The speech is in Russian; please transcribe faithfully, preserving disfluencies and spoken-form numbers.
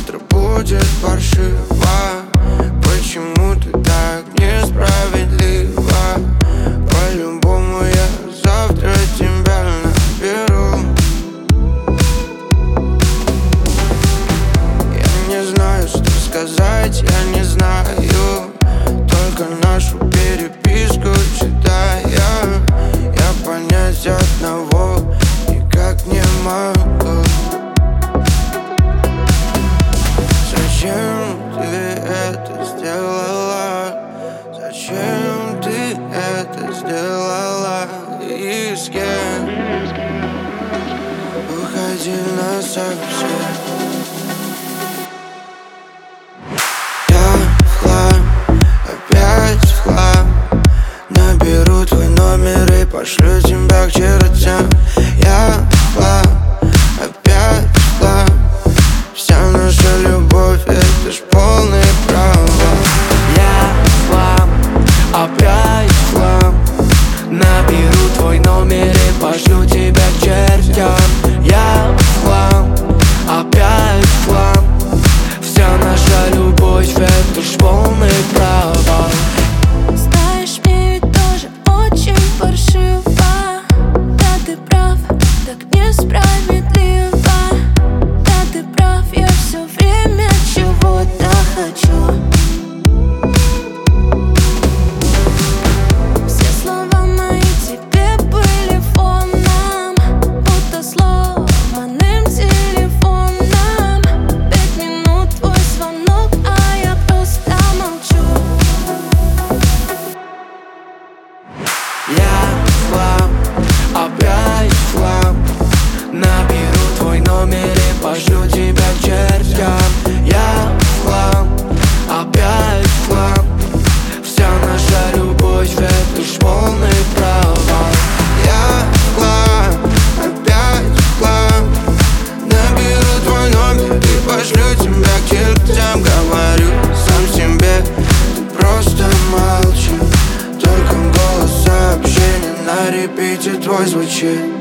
завтра будет паршиво. Почему ты так несправедлива? По-любому я завтра тебя наберу. Я не знаю, что сказать, я не знаю. Только нашу переписку читая, я понять одного никак не могу. Зачем ты это сделала? Зачем ты это сделала? И с кем? Уходи насовсем. Я в хлам, опять в хлам. Наберу твой номер и пошлю тебя к чертям. Я в хлам, опять в хлам. Вся наша любовь — это ж полный провал. Я в хлам, опять в хлам. Наберу твой номер и пошлю тебя к чертям. Я в хлам, опять в хлам. Вся наша любовь — это ж полный провал. Знаешь, мне ведь тоже очень паршиво. Да, ты прав, так несправедливо. Да, ты прав, я все время чего-то хочу. Все слова мои тебе были фоном, будто сломанным телефоном. Пять минут твой звонок, а я просто молчу. Я в хлам, опять в хлам. Наберу твой номер и пошлю тебя к чертям. Я в хлам, опять в хлам. Вся наша любовь — это ж полный провал. Я в хлам, опять в хлам. Наберу твой номер и пошлю тебя к чертям. Говорю сам себе, ты просто молчи. Только голос сообщения на репите твой звучит.